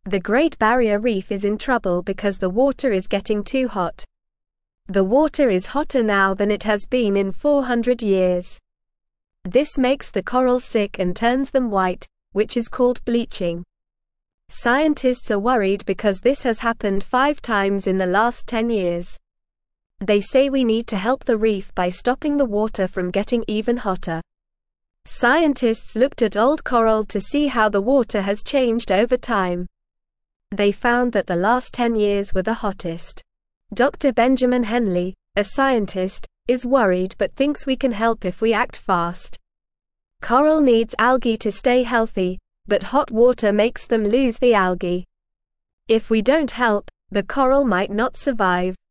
The Great Barrier Reef is in trouble because the water is getting too hot. The water is hotter now than it has been in 400 years. This makes the corals sick and turns them white, which is called bleaching. Scientists are worried because this has happened 5 times in the last 10 years. They say we need to help the reef by stopping the water from getting even hotter. Scientists looked at old coral to see how the water has changed over time. They found that the last 10 years were the hottest. Dr. Benjamin Henley, a scientist, is worried but thinks we can help if we act fast. Coral needs algae to stay healthy, but hot water makes them lose the algae. If we don't help, the coral might not survive.